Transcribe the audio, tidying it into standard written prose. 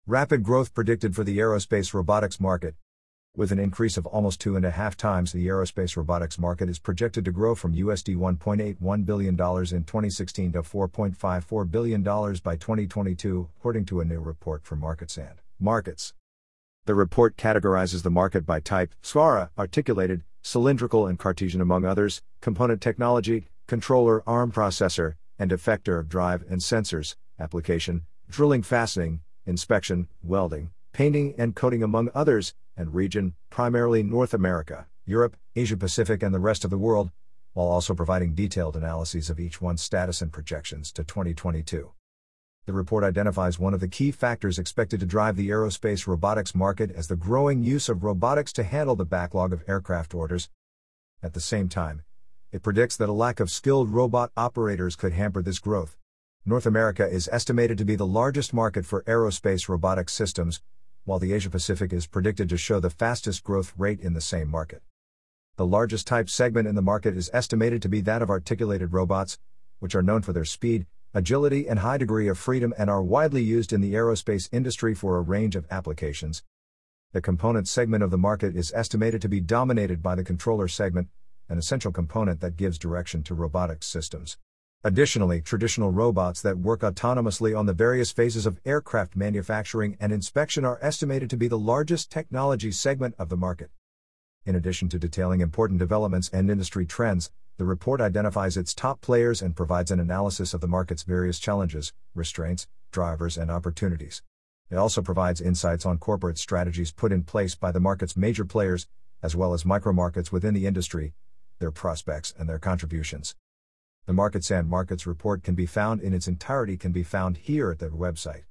Rapid growth predicted for the aerospace robotics market. With an increase of almost 2.5 times, the aerospace robotics market is projected to grow from USD $1.81 billion in 2016 to $4.54 billion by 2022, according to a new report from MarketSand. Markets. The report categorizes the market by type: SCARA, articulated, cylindrical and Cartesian among others, component technology, controller, ARM processor, and effector, drive and sensors, application, drilling, fastening, inspection, welding, painting and coating among others, and region, primarily North America, Europe, Asia Pacific and the rest of the world, while also providing detailed analyses of each one's status and projections to 2022. The report identifies one of the key factors expected to drive the aerospace robotics market as the growing use of robotics to handle the backlog of aircraft orders. At the same time, it predicts that a lack of skilled robot operators could hamper this growth. North America is estimated to be the largest market for aerospace robotics systems, while the Asia Pacific is predicted to show the fastest growth rate in the same market. The largest type segment in the market is estimated to be that of articulated robots, which are known for their speed, agility and high degree of freedom and are widely used in the aerospace industry for a range of applications. The component segment of the market is estimated to be dominated by the controller segment, an essential component that gives direction to robotics systems. Additionally, traditional robots that work autonomously on the various phases of aircraft manufacturing and inspection are estimated to be the largest technology segment of the market. In addition to detailing important developments and industry trends, the report identifies its top players and provides an analysis of the market's various challenges, restraints, drivers, and opportunities. It also provides insights on corporate strategies put in place by the market's major players, as well as micro-markets within the industry, their prospects, and their contributions. The MarketSand Markets report can be found in its entirety here at their website.